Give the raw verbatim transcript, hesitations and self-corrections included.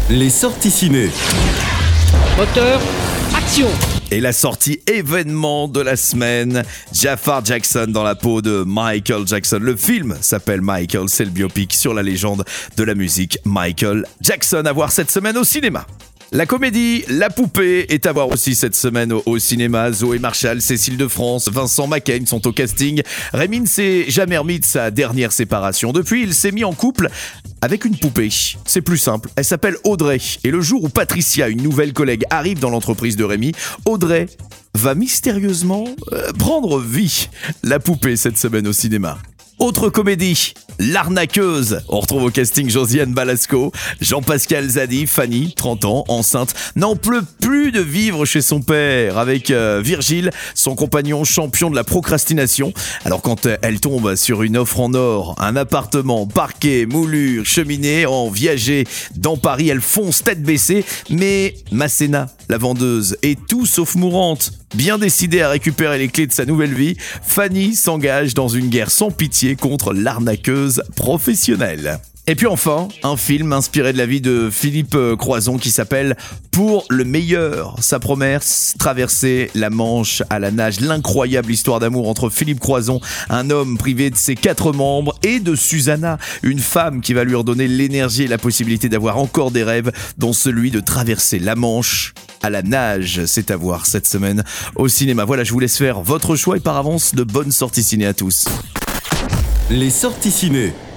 Les sorties ciné. Moteur, action! Et la sortie événement de la semaine, Jafar Jackson dans la peau de Michael Jackson. Le film s'appelle Michael, c'est le biopic sur la légende de la musique Michael Jackson, à voir cette semaine au cinéma. La comédie La Poupée est à voir aussi cette semaine au, au cinéma. Zoé Marshall, Cécile de France, Vincent Macaigne sont au casting. Rémi ne s'est jamais remis de sa dernière séparation. Depuis, il s'est mis en couple avec une poupée. C'est plus simple, elle s'appelle Audrey. Et le jour où Patricia, une nouvelle collègue, arrive dans l'entreprise de Rémi, Audrey va mystérieusement euh, prendre vie. La Poupée cette semaine au cinéma. Autre comédie, L'arnaqueuse. On retrouve au casting Josiane Balasco, Jean-Pascal Zadi, Fanny, trente ans, enceinte, n'en peut plus de vivre chez son père avec euh, Virgile, son compagnon champion de la procrastination. Alors quand euh, elle tombe sur une offre en or, un appartement, parquet, moulure, cheminée, en viager dans Paris, elle fonce tête baissée. Mais Masséna, la vendeuse, est tout sauf mourante. Bien décidée à récupérer les clés de sa nouvelle vie, Fanny s'engage dans une guerre sans pitié contre l'arnaqueuse professionnelle. Et puis enfin, un film inspiré de la vie de Philippe Croizon qui s'appelle Pour le meilleur. Sa promesse, traverser la Manche à la nage. L'incroyable histoire d'amour entre Philippe Croizon, un homme privé de ses quatre membres, et de Susanna, une femme qui va lui redonner l'énergie et la possibilité d'avoir encore des rêves, dont celui de traverser la Manche à la nage. C'est à voir cette semaine au cinéma. Voilà, je vous laisse faire votre choix et par avance, de bonnes sorties ciné à tous. Les sorties ciné.